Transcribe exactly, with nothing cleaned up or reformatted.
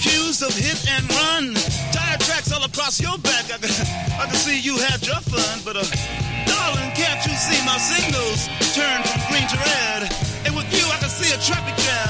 accused of hit and run. Tire tracks all across your back. I can, I can see you had your fun, but uh, darling, can't you see my signals turn from green to red? And with you, I can see a traffic jam.